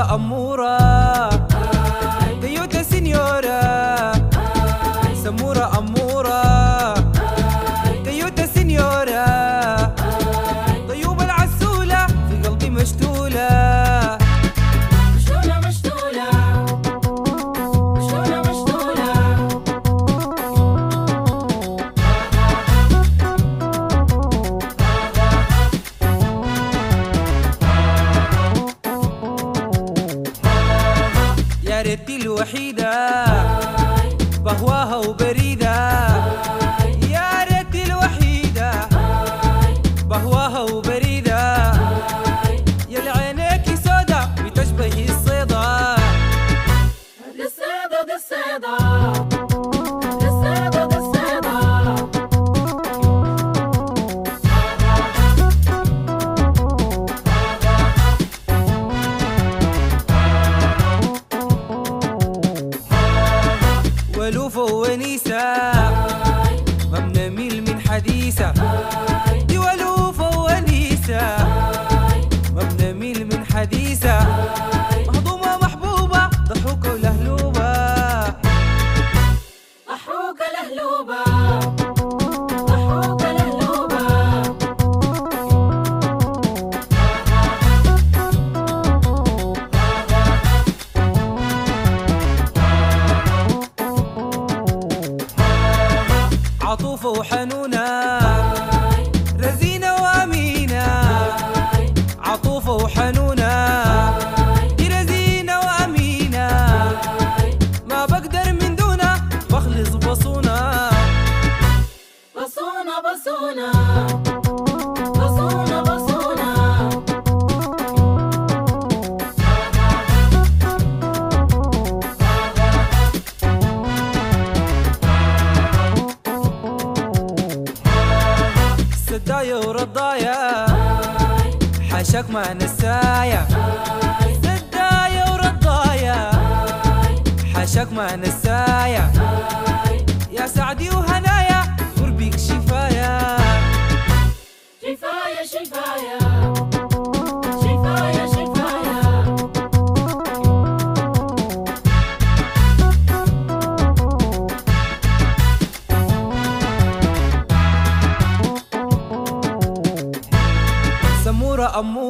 سمورة أمورة تويوتا سينيورا سمورة أمورة تويوتا سينيورا طيوبة العسولة في قلبي مشتولة مشتولة مشتولة مشتولة مشتولة يا ريتي الوحيدة بهواها وبريدة يا ريتي الوحيدة بهواها وبريدة يا اللي عينيكي سودا بتشبهي الصيدة دي الصيدة دي الصيدة دي الصيدة دي الصيدة ولوفة ونيسة ما بنميل من حديثة دي ولوفة ونيسة ما بنميل من حديثة مهضومة محبوبة ضحوكة ولهلوبة ضحوكة لهلوبة ضحوكة لهلوبة عطوفة وحنونة رزينة وأمينة عطوفة وحنونة دي رزينة وأمينة ما بقدر من دونها بخلص بصونة بصونة بصونة بصونة بصونة سداية ورضاية حاشاك مع نساية سداية ورضاية حاشاك مع نساية يا سعدي وهنايا قربك شفاية شفاية شفاية شفاية شفاية سمورة أمورة